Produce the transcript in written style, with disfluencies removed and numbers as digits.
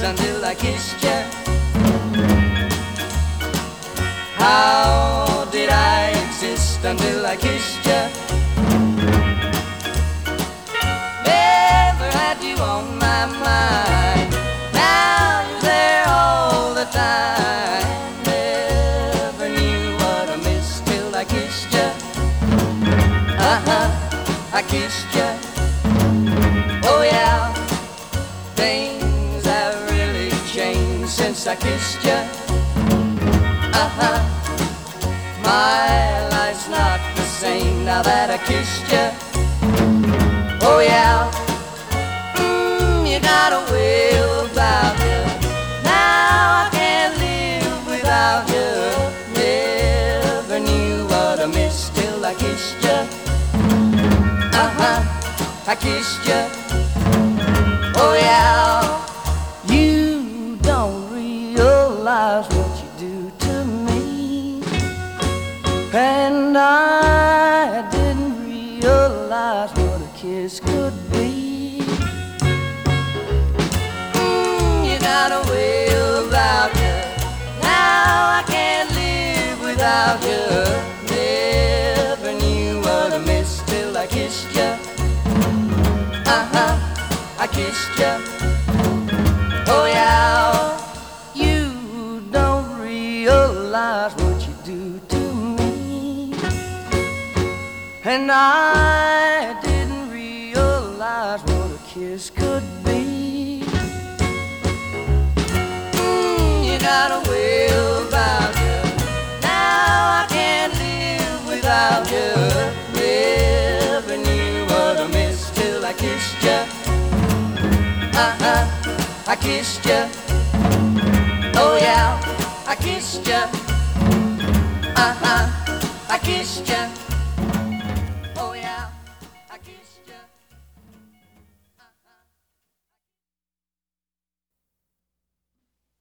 until I kissed you? How did I exist until I kissed you? Never had you on my mind. Now you're there all the time. Never knew what I missed till I kissed you. I kissed you. Oh yeah, things have really changed since I kissed you. My life's not the same now that I kissed you. Oh yeah, you got a way about you. Now I can't live without you. Never knew what I missed till I kissed you. I kissed you. Oh yeah, you don't realize what you do to me, and I didn't realize what a kiss could be. You got a way about you. Now I can't live without you. Never knew what I missed till I kissed you. I kissed you. Oh yeah, you don't realize what you do to me, and I didn't realize what a kiss could be. You got a way about you. Now I can't live without you. Never knew what I missed till I kissed you. I kissed you. Oh yeah, I kissed you. I kissed you.